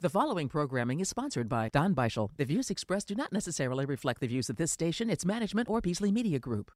The following programming is sponsored by Don Beischel. The views expressed do not necessarily reflect the views of this station, its management, or Peasley Media Group.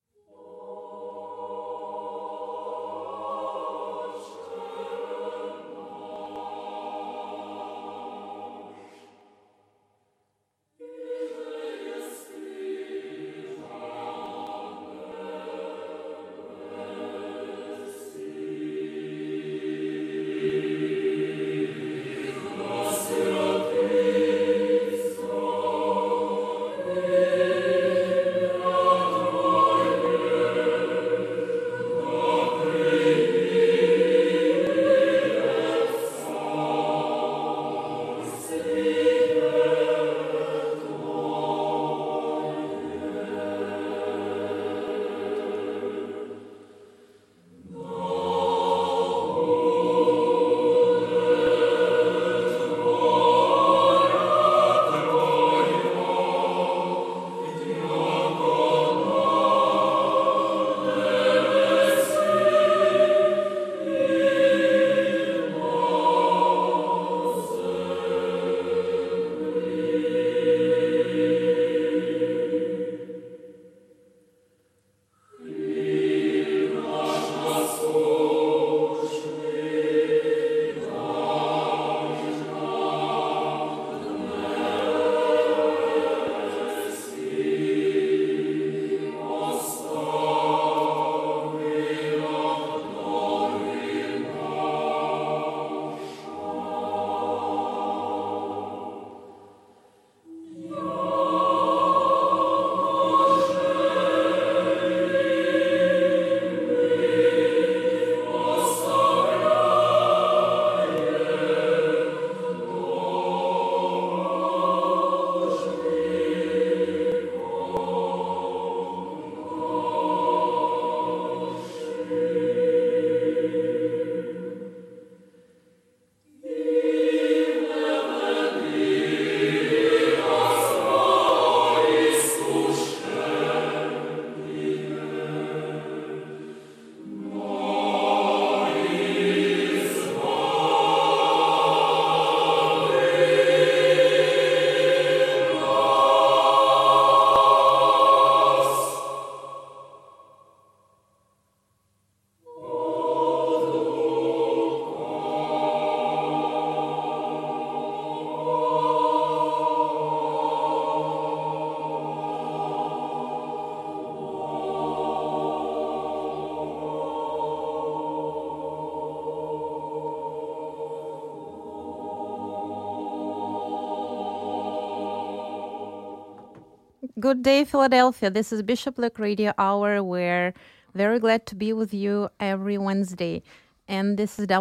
Good day, Philadelphia. This is Bishop Luke Radio Hour. We're very glad to be with you every Wednesday. And this is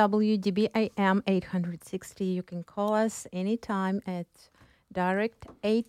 WWDBAM 860. You can call us anytime at direct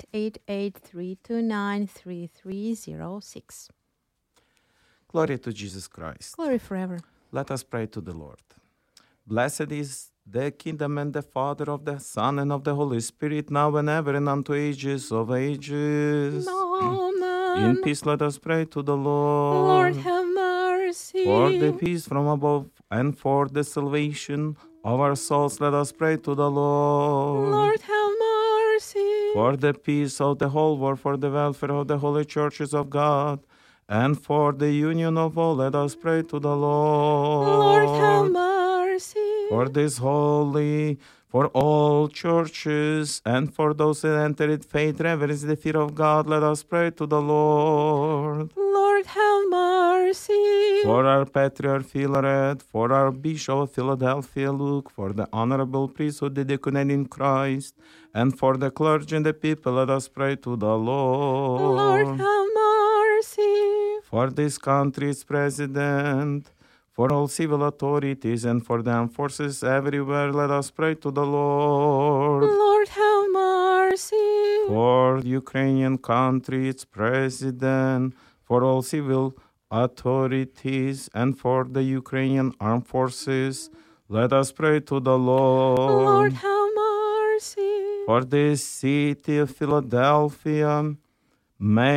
888-329-3306. Glory to Jesus Christ. Glory forever. Let us pray to the Lord. Blessed is the kingdom and the Father of the Son and of the Holy Spirit, now and ever and unto ages of ages. Amen. In peace let us pray to the Lord. Lord, have mercy. For the peace from above and for the salvation of our souls, let us pray to the Lord. Lord, have mercy. For the peace of the whole world, for the welfare of the holy churches of God, and for the union of all, let us pray to the Lord. Lord, have mercy. For this holy, for all churches, and for those that entered faith, reverence, the fear of God, let us pray to the Lord. Lord, have mercy. For our Patriarch Philaret, for our Bishop of Philadelphia, Luke, for the honorable priesthood, the deaconate in Christ, and for the clergy and the people, let us pray to the Lord. Lord, have mercy. For this country's president, for all civil authorities, and for the armed forces everywhere, let us pray to the Lord. Lord, have mercy. For the Ukrainian country, its president, for all civil authorities, and for the Ukrainian armed forces, let us pray to the Lord. Lord, have mercy. For the city of Philadelphia,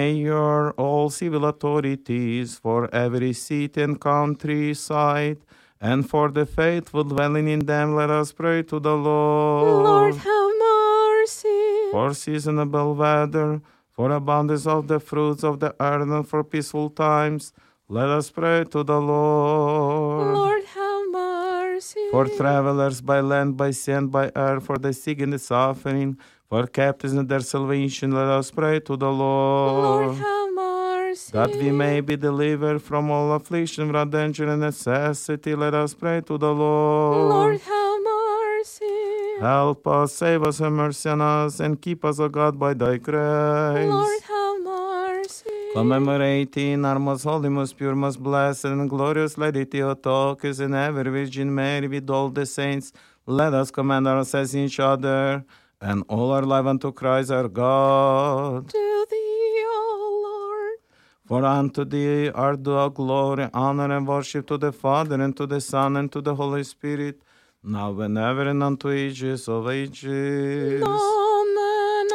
mayor, all civil authorities, for every city and countryside, and for the faithful dwelling in them, let us pray to the Lord. Lord, have mercy. For seasonable weather, for abundance of the fruits of the earth, and for peaceful times, let us pray to the Lord. Lord, have mercy. For travelers by land, by sea, and by air, for the sick and the suffering, for captives and their salvation, let us pray to the Lord, Lord. have mercy. That we may be delivered from all affliction, wrath, danger, and necessity, let us pray to the Lord. Lord, have mercy. Help us, save us, have mercy on us, and keep us, O God, by thy grace. Lord, have mercy. Commemorating our most holy, most pure, most blessed, and glorious Lady Theotokos and ever Virgin Mary with all the saints, let us commend ourselves each other and all our life unto Christ our God. To thee, O Lord. For unto thee are due glory, honor, and worship to the Father, and to the Son, and to the Holy Spirit, now and ever, and unto ages of ages. Amen.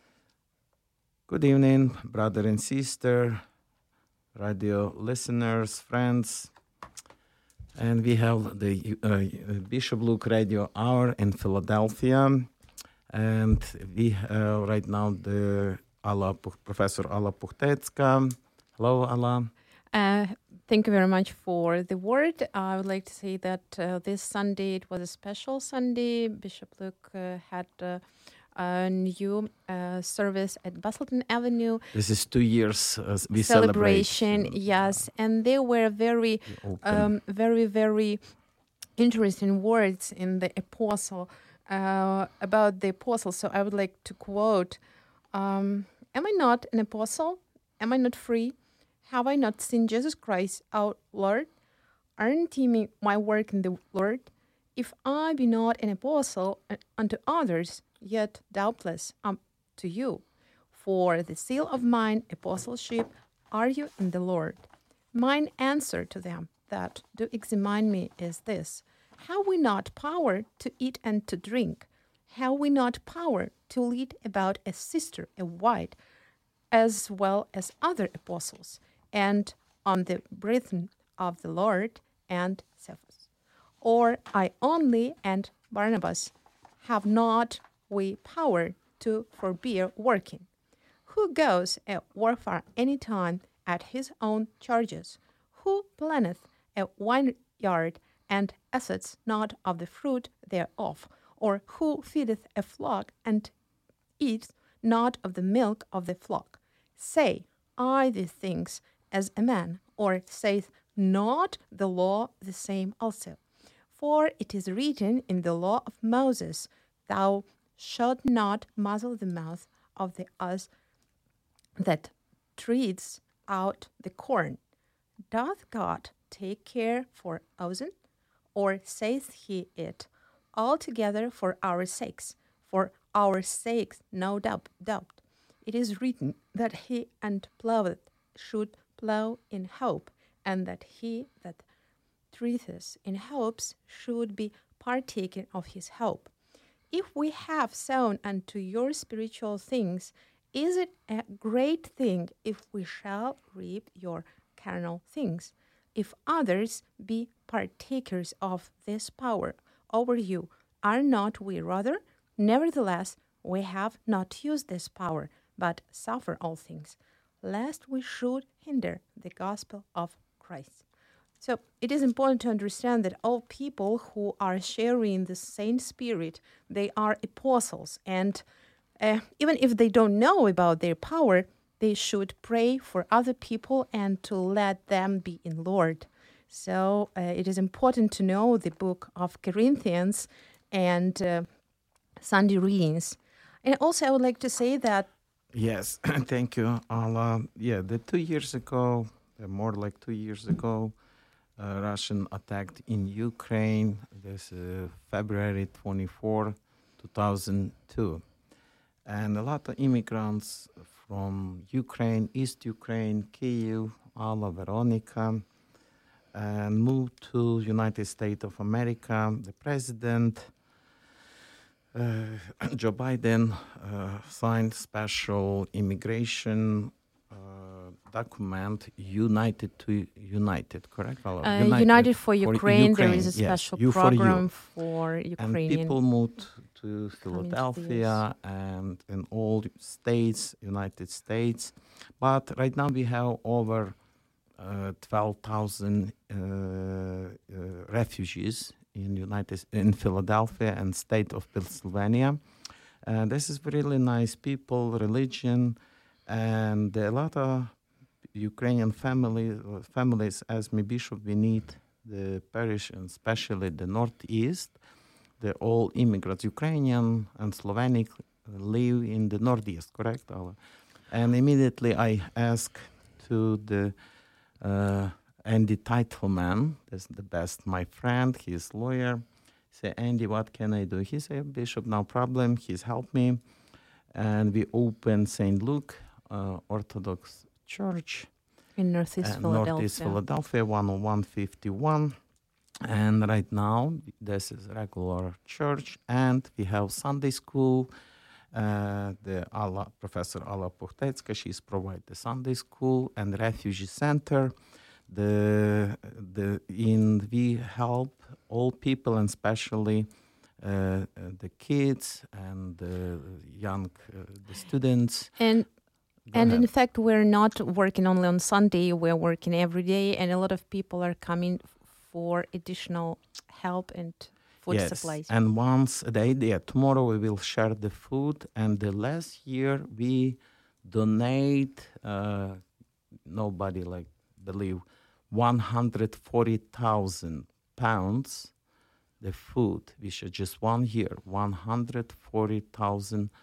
Good evening, brother and sister, radio listeners, friends. And we have the Bishop Luke Radio Hour in Philadelphia. And we have right now the Professor Alla Puchtecka. Hello, Alla. Thank you very much for the word. I would like to say that this Sunday, it was a special Sunday. Bishop Luke had a new service at Bustleton Avenue. This is 2 years we celebration, celebrate. yes. And there were very, very interesting words in the apostle, about the apostle. So I would like to quote, am I not an apostle? Am I not free? Have I not seen Jesus Christ, our Lord? Aren't ye my work in the Lord? If I be not an apostle unto others, yet doubtless to you. For the seal of mine apostleship are you in the Lord. Mine answer to them that do examine me is this: have we not power to eat and to drink? Have we not power to lead about a sister, a wife, as well as other apostles, and on the brethren of the Lord and Cephas? Or I only and Barnabas have not we power to forbear working? Who goes at warfare any time at his own charges? Who planteth a vineyard and assets not of the fruit thereof? Or who feedeth a flock and eats not of the milk of the flock? Say I these things as a man, or saith not the law the same also? For it is written in the law of Moses, thou shalt not muzzle the mouth of the ass that treads out the corn. Doth God take care for oxen? Or saith he it altogether for our sakes? For our sakes, no doubt. It is written that he and ploweth should plow in hope, and that he that treateth in hopes should be partaken of his hope. If we have sown unto your spiritual things, is it a great thing if we shall reap your carnal things? If others be partakers of this power over you, are not we rather? Nevertheless, we have not used this power, but suffer all things, lest we should hinder the gospel of Christ. So it is important to understand that all people who are sharing the same spirit, they are apostles. And even if they don't know about their power, they should pray for other people and to let them be in Lord. So it is important to know the book of Corinthians and Sunday readings. And also I would like to say that Yes, thank you, Alla. Yeah, the 2 years ago, more like 2 years ago, Russian attacked in Ukraine. This February 24, 2002. And a lot of immigrants from Ukraine, East Ukraine, Kyiv, Alla, Veronica, and moved to United States of America. The president, Joe Biden, signed special immigration document United to United, correct? United for Ukraine. There is a special yes, program for Ukrainian. And people moved to Philadelphia and in all states, United States. But right now we have over 12,000 refugees in Philadelphia and state of Pennsylvania. This is really nice people, religion, and a lot of Ukrainian families, as my bishop, we need the parish, and especially the Northeast. The all immigrants, Ukrainian and Slovenic, live in the Northeast, correct? And immediately I asked to the Andy Titleman, that's the best, my friend, he's lawyer. Say, Andy, what can I do? He said, Bishop, no problem. He's helped me. And we opened St. Luke Orthodox Church in Northeast Philadelphia, 10151. And right now, this is regular church, and we have Sunday school. Professor Alla Puchtecka, she's provide the Sunday school and refugee center. We help all people, and especially the kids and the young the students. And in fact, we're not working only on Sunday. We're working every day, and a lot of people are coming for additional help and food supplies. And once a day, tomorrow we will share the food. And the last year we donate, nobody believe, 140,000 pounds the food. We should just 1 year, 140,000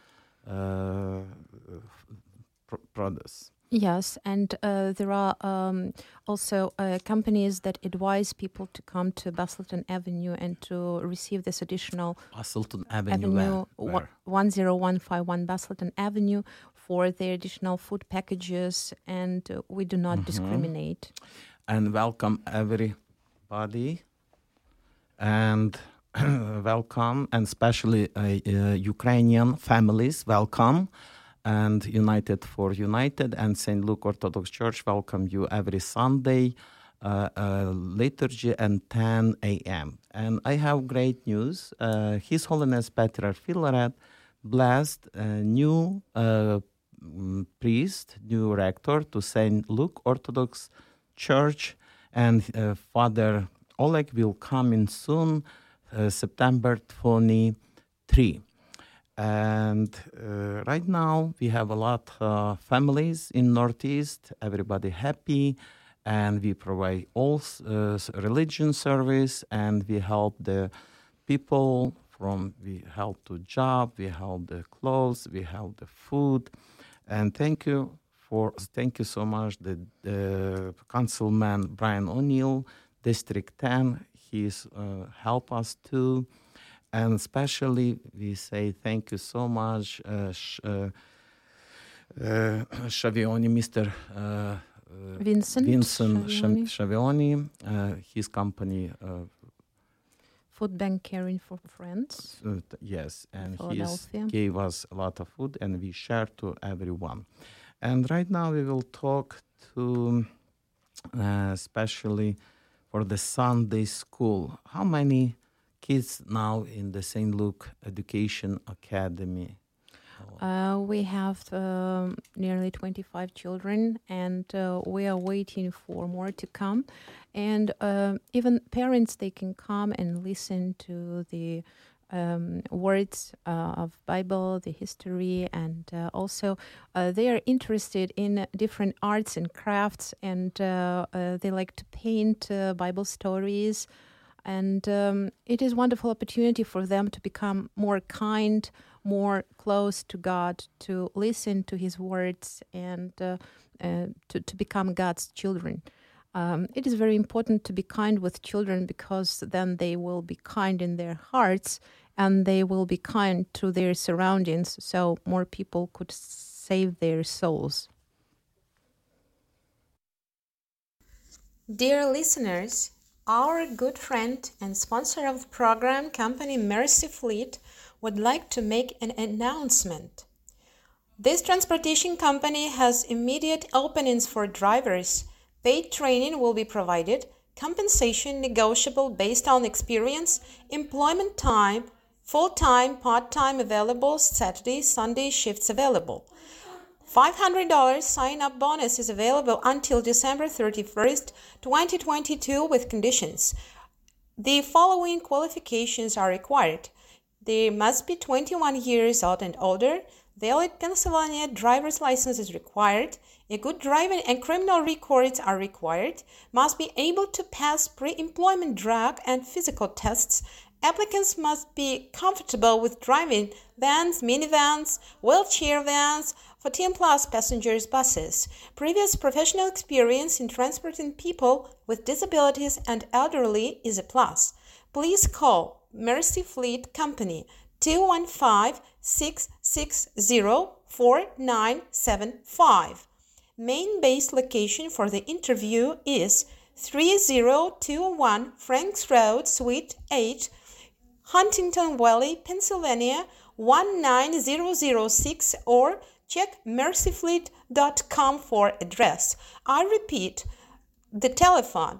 products. Yes, and there are also companies that advise people to come to Basildon Avenue and to receive this additional Basildon Avenue, where? 10151 Basildon Avenue for their additional food packages, and we do not discriminate. And welcome everybody, and welcome, and especially Ukrainian families, welcome. And United for United and St. Luke Orthodox Church welcome you every Sunday, liturgy and 10 a.m. And I have great news. His Holiness Patriarch Filaret blessed a new priest, new rector to St. Luke Orthodox Church, and Father Oleg will come in soon, September 23. And right now we have a lot of families in Northeast, everybody happy, and we provide all religion service, and we help the people we help to job, we help the clothes, we help the food. And thank you so much the Councilman Brian O'Neill, District 10, he's help us too. And especially, we say thank you so much, Shavioni, Mr. Vincent Shavioni, his company. Food Bank Caring for Friends. Yes, and he gave us a lot of food, and we share to everyone. And right now we will talk to, especially for the Sunday school. How many kids now in the St. Luke Education Academy? We have nearly 25 children, and we are waiting for more to come. And even parents, they can come and listen to the words of Bible, the history, and also they are interested in different arts and crafts, and they like to paint Bible stories. And it is a wonderful opportunity for them to become more kind, more close to God, to listen to His words, and to become God's children. It is very important to be kind with children, because then they will be kind in their hearts, and they will be kind to their surroundings, so more people could save their souls. Dear listeners, our good friend and sponsor of the program, company Mercy Fleet, would like to make an announcement. This transportation company has immediate openings for drivers. Paid training will be provided. Compensation negotiable based on experience. Employment time, full-time, part-time available, Saturday, Sunday shifts available. $500 sign-up bonus is available until December 31st, 2022 with conditions. The following qualifications are required. They must be 21 years old and older. Valid Pennsylvania driver's license is required. A good driving and criminal records are required. Must be able to pass pre-employment drug and physical tests. Applicants must be comfortable with driving vans, minivans, wheelchair vans, 14-plus passengers buses. Previous professional experience in transporting people with disabilities and elderly is a plus. Please call Mercy Fleet Company 215-660-4975. Main base location for the interview is 3021 Franks Road, Suite 8, Huntington Valley, Pennsylvania 19006, or check mercyfleet.com for address. I repeat, the telephone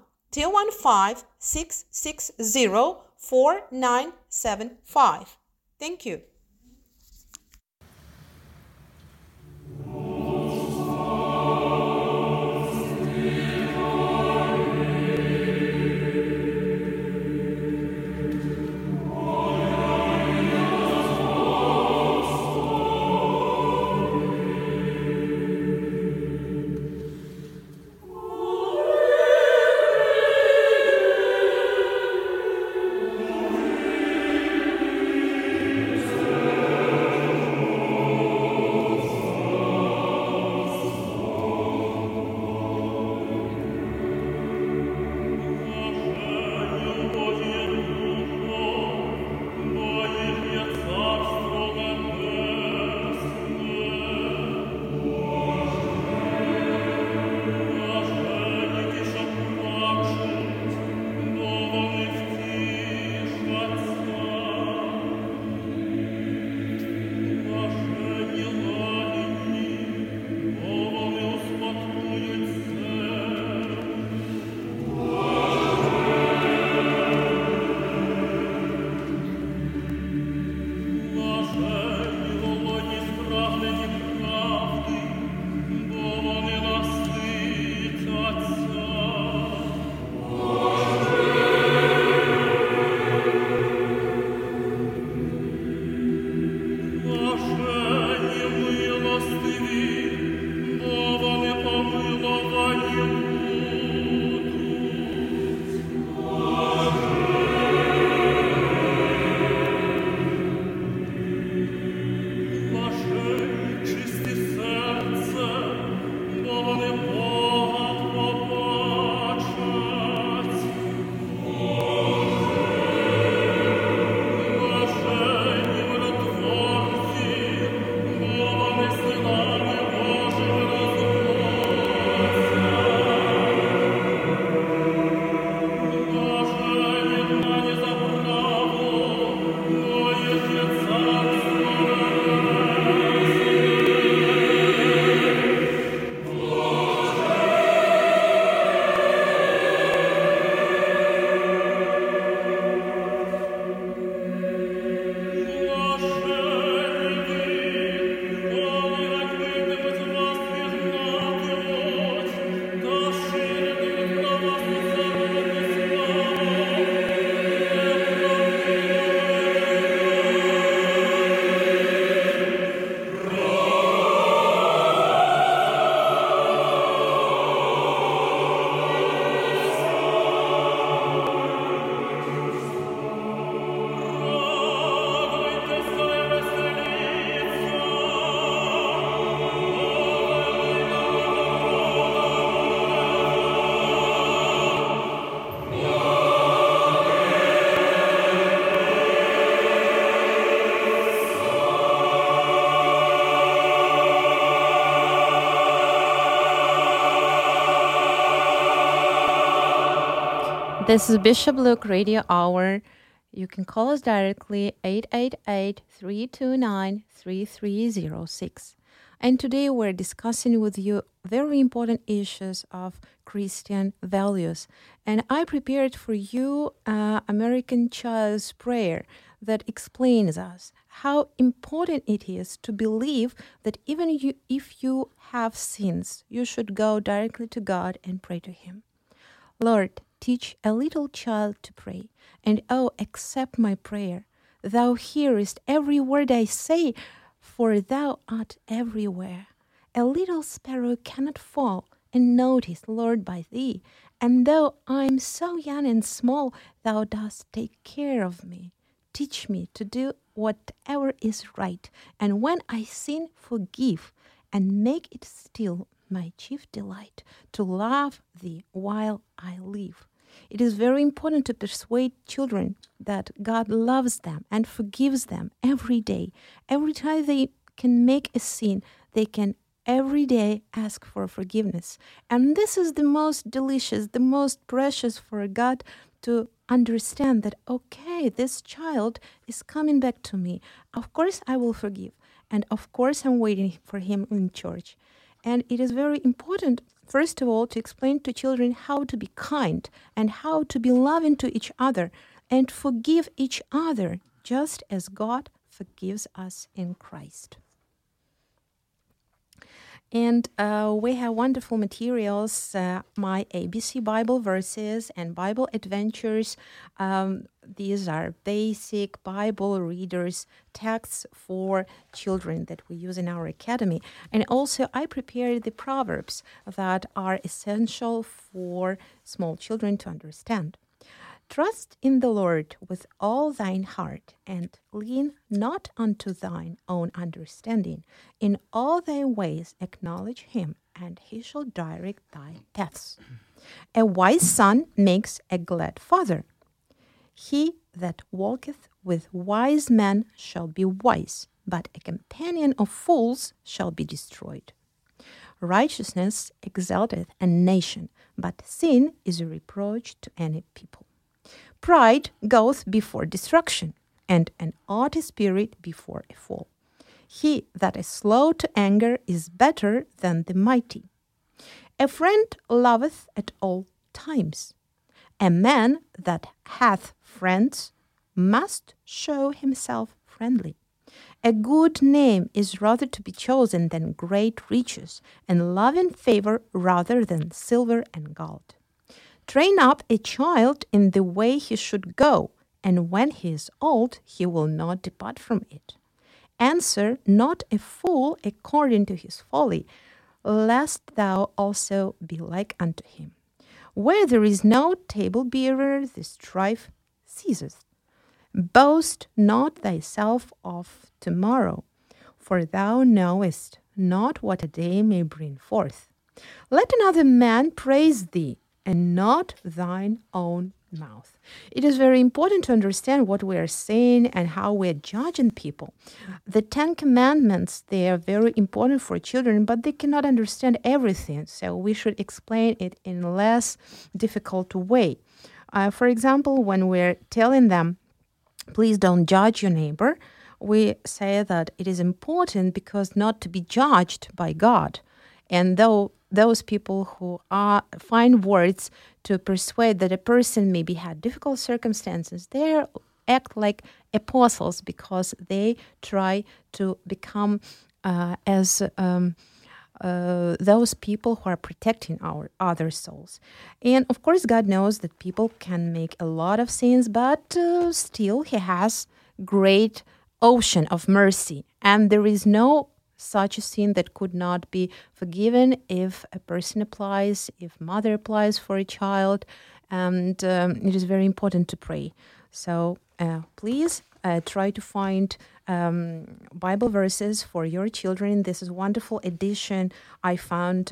215-660-4975. Thank you. This is Bishop Luke Radio Hour. You can call us directly 888-329-3306. And today we're discussing with you very important issues of Christian values. And I prepared for you American Child's Prayer that explains us how important it is to believe that even if you have sins, you should go directly to God and pray to Him. Lord, teach a little child to pray, and accept my prayer. Thou hearest every word I say, for thou art everywhere. A little sparrow cannot fall unnoticed, Lord, by thee, and though I am so young and small, thou dost take care of me. Teach me to do whatever is right, and when I sin, forgive, and make it still my chief delight to love thee while I live. It is very important to persuade children that God loves them and forgives them every day. Every time they can make a sin, they can every day ask for forgiveness. And this is the most delicious, the most precious for God to understand that, okay, this child is coming back to me. Of course I will forgive. And of course I'm waiting for him in church. And it is very important, first of all, to explain to children how to be kind and how to be loving to each other and forgive each other just as God forgives us in Christ. And we have wonderful materials, my ABC Bible verses and Bible adventures. These are basic Bible readers texts for children that we use in our academy. And also I prepared the Proverbs that are essential for small children to understand. Trust in the Lord with all thine heart, and lean not unto thine own understanding. In all thy ways acknowledge him, and he shall direct thy paths. A wise son makes a glad father. He that walketh with wise men shall be wise, but a companion of fools shall be destroyed. Righteousness exalteth a nation, but sin is a reproach to any people. Pride goeth before destruction, and an haughty spirit before a fall. He that is slow to anger is better than the mighty. A friend loveth at all times. A man that hath friends must show himself friendly. A good name is rather to be chosen than great riches, and love and favor rather than silver and gold. Train up a child in the way he should go, and when he is old, he will not depart from it. Answer not a fool according to his folly, lest thou also be like unto him. Where there is no table-bearer, the strife ceaseth. Boast not thyself of tomorrow, for thou knowest not what a day may bring forth. Let another man praise thee, and not thine own mouth. It is very important to understand what we are saying and how we are judging people. The 10 Commandments, they are very important for children, but they cannot understand everything, so we should explain it in a less difficult way. For example, when we're telling them, please don't judge your neighbor, we say that it is important because not to be judged by God. And though those people who find words to persuade that a person maybe had difficult circumstances, they act like apostles because they try to become as those people who are protecting our other souls. And of course, God knows that people can make a lot of sins, but still He has great ocean of mercy, and there is no such a sin that could not be forgiven if a person applies, if mother applies for a child, and it is very important to pray. So please try to find Bible verses for your children. This is a wonderful edition I found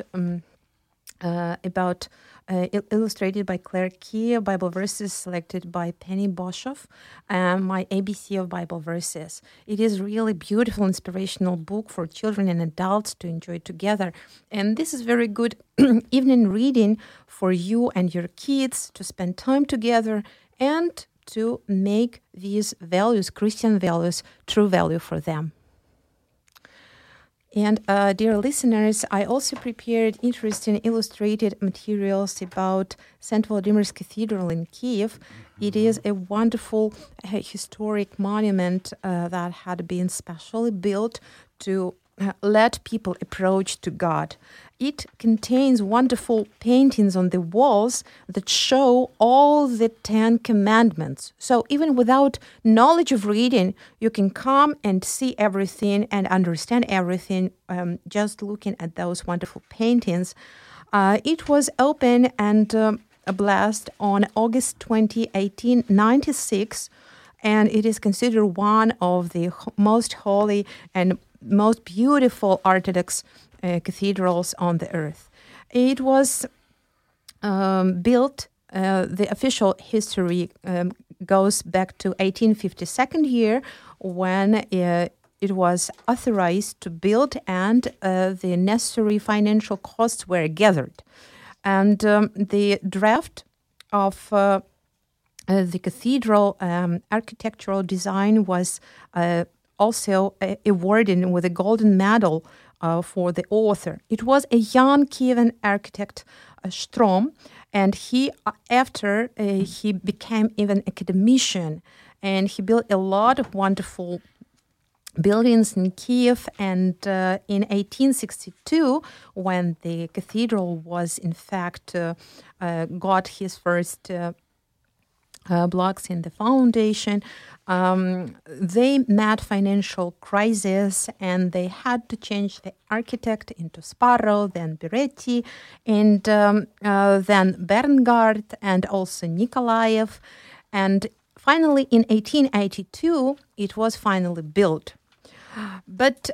about illustrated by Claire Key, Bible verses selected by Penny Boshoff, my ABC of Bible verses. It is really beautiful, inspirational book for children and adults to enjoy together. And this is very good evening reading for you and your kids to spend time together and to make these values, Christian values, true value for them. And dear listeners, I also prepared interesting illustrated materials about St. Volodymyr's Cathedral in Kiev. It is a wonderful historic monument that had been specially built to let people approach to God. It contains wonderful paintings on the walls that show all the 10 commandments. So even without knowledge of reading, you can come and see everything and understand everything just looking at those wonderful paintings. It was open and blessed on August 20, 1896, and it is considered one of the most holy and most beautiful Orthodox cathedrals on the earth. It was built, the official history goes back to 1852 year when it was authorized to build and the necessary financial costs were gathered. And the draft of the cathedral architectural design was also awarded with a golden medal for the author. It was a young Kievan architect, Strom, and he became even academician, and he built a lot of wonderful buildings in Kiev. And in 1862, when the cathedral was in fact got his first blocks in the foundation, they met financial crisis and they had to change the architect into Sparrow, then Beretti, and then Berngard, and also Nikolaev. And finally, in 1882, it was finally built. But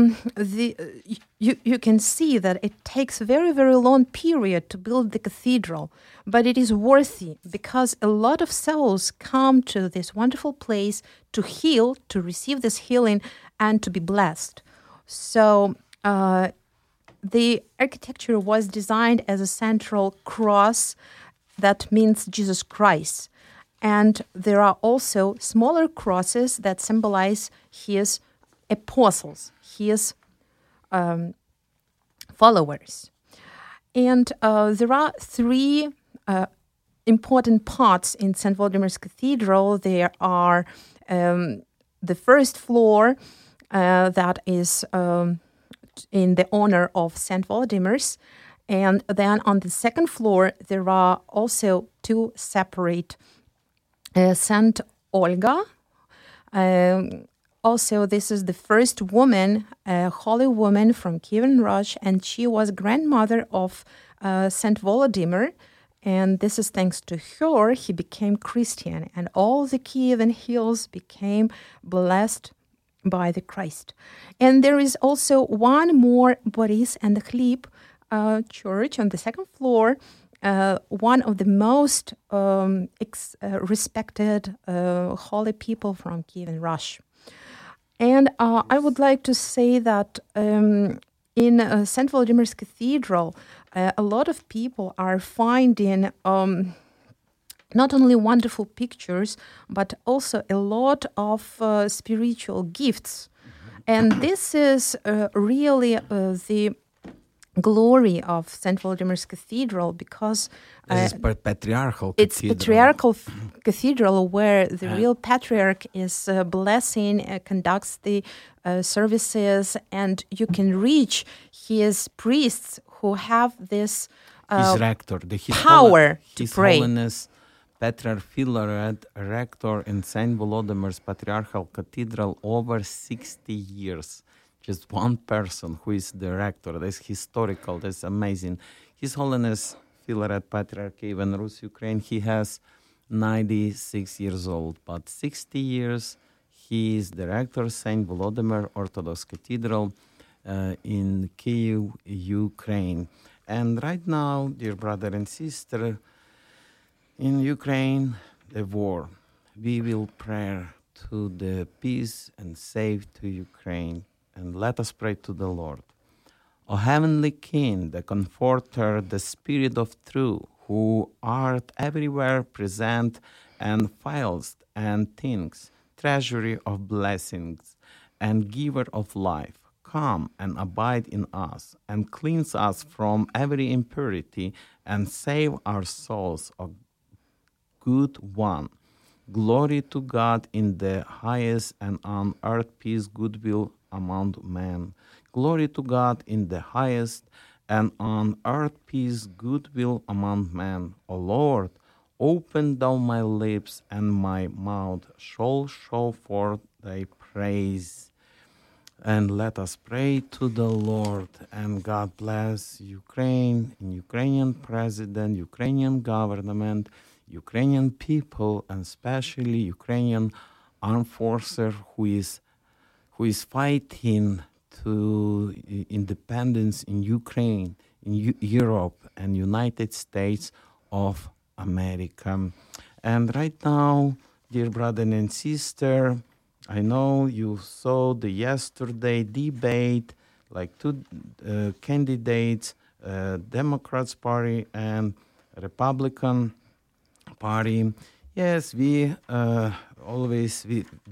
you can see that it takes a very, very long period to build the cathedral, but it is worthy because a lot of souls come to this wonderful place to heal, to receive this healing, and to be blessed. So the architecture was designed as a central cross that means Jesus Christ. And there are also smaller crosses that symbolize his apostles, his followers. And there are three important parts in St. Volodymyr's Cathedral. There are the first floor that is in the honor of St. Volodymyr's. And then on the second floor, there are also two separate St. Olga. Also, this is the first woman, holy woman from Kievan Rus, and she was grandmother of St. Volodymyr. And this is thanks to her, he became Christian, and all the Kievan hills became blessed by the Christ. And there is also one more Boris and Gleb church on the second floor, one of the most respected holy people from Kievan Rus. And I would like to say that in St. Volodymyr's Cathedral, a lot of people are finding not only wonderful pictures, but also a lot of spiritual gifts. And this is really the glory of St. Volodymyr's Cathedral, because this is patriarchal it's cathedral. patriarchal cathedral where the real patriarch is blessing, conducts the services, and you can reach his priests who have this His rector, power to His pray. Holiness Patriarch Filaret, rector in St. Volodymyr's Patriarchal Cathedral over 60 years. Just one person who is the rector. That's historical. That's amazing. His Holiness Filaret Patriarch Kievan Rus, Ukraine, he has 96 years old, but 60 years he is the rector St. Volodymyr Orthodox Cathedral in Kyiv, Ukraine. And right now, dear brother and sister, in Ukraine, the war, we will pray to the peace and save to Ukraine. And let us pray to the Lord. O heavenly King, the Comforter, the Spirit of truth, who art everywhere present and fillest and things, treasury of blessings and giver of life, come and abide in us, and cleanse us from every impurity, and save our souls, O good one. Glory to God in the highest, and on earth peace, goodwill among men. Glory to God in the highest, and on earth peace, goodwill among men. O Lord, open thou my lips, and my mouth shall show forth thy praise. And let us pray to the Lord. And God bless Ukraine, and Ukrainian president, Ukrainian government, Ukrainian people, and especially Ukrainian armed forces who is fighting to independence in Ukraine, in Europe, and United States of America. And right now, dear brother and sister, I know you saw the yesterday debate, like two candidates, Democrats Party and Republican Party. Yes, we always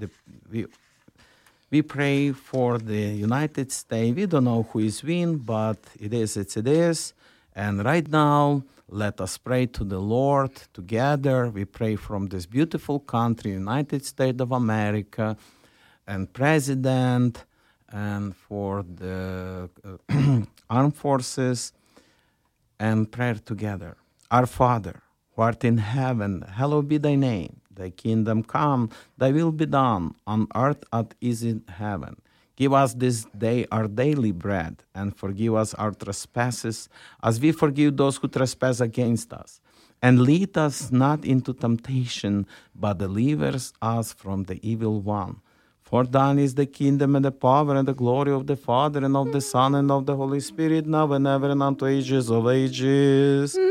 we pray for the United States. We don't know who is win, but it is. And right now, let us pray to the Lord together. We pray from this beautiful country, United States of America, and President, and for the armed forces, and prayer together. Our Father, who art in heaven, hallowed be thy name. Thy kingdom come, thy will be done, on earth as it is in heaven. Give us this day our daily bread, and forgive us our trespasses, as we forgive those who trespass against us. And lead us not into temptation, but deliver us from the evil one. For thine is the kingdom, and the power, and the glory of the Father, and of the Son, and of the Holy Spirit, now and ever, and unto ages of ages.